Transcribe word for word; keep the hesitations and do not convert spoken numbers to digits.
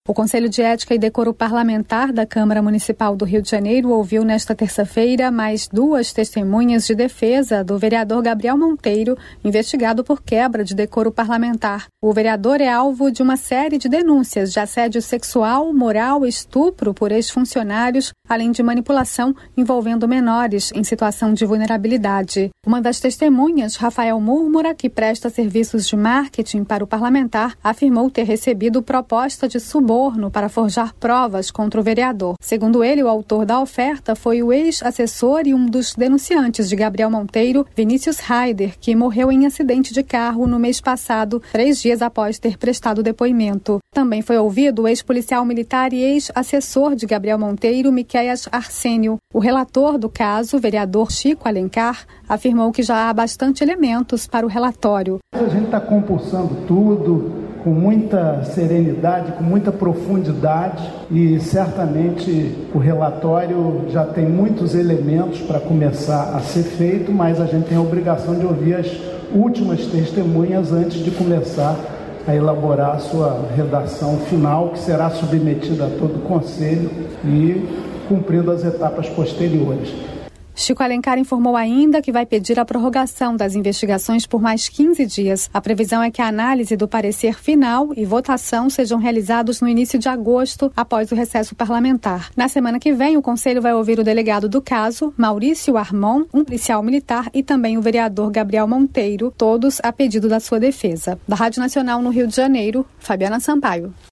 O Conselho de Ética e Decoro Parlamentar da Câmara Municipal do Rio de Janeiro ouviu nesta terça-feira mais duas testemunhas de defesa do vereador Gabriel Monteiro, investigado por quebra de decoro parlamentar. O vereador é alvo de uma série de denúncias de assédio sexual, moral e estupro por ex-funcionários, além de manipulação envolvendo menores em situação de vulnerabilidade. Uma das testemunhas, Rafael Múrmura, que presta serviços de marketing para o parlamentar, afirmou ter recebido proposta de suborno para forjar provas contra o vereador. Segundo ele, o autor da oferta foi o ex-assessor e um dos denunciantes de Gabriel Monteiro, Vinícius Raider, que morreu em acidente de carro no mês passado, três dias após ter prestado depoimento. Também foi ouvido o ex-policial militar e ex-assessor de Gabriel Monteiro, Miquéias Arsênio. O relator do caso, o vereador Chico Alencar, afirmou que já há bastante elementos para o relatório. A gente está compulsando tudo com muita serenidade, com muita profundidade, e certamente o relatório já tem muitos elementos para começar a ser feito, mas a gente tem a obrigação de ouvir as últimas testemunhas antes de começar a elaborar a sua redação final, que será submetida a todo o Conselho e cumprindo as etapas posteriores. Chico Alencar informou ainda que vai pedir a prorrogação das investigações por mais quinze dias. A previsão é que a análise do parecer final e votação sejam realizados no início de agosto, após o recesso parlamentar. Na semana que vem, o Conselho vai ouvir o delegado do caso, Maurício Armon, um policial militar, e também o vereador Gabriel Monteiro, todos a pedido da sua defesa. Da Rádio Nacional no Rio de Janeiro, Fabiana Sampaio.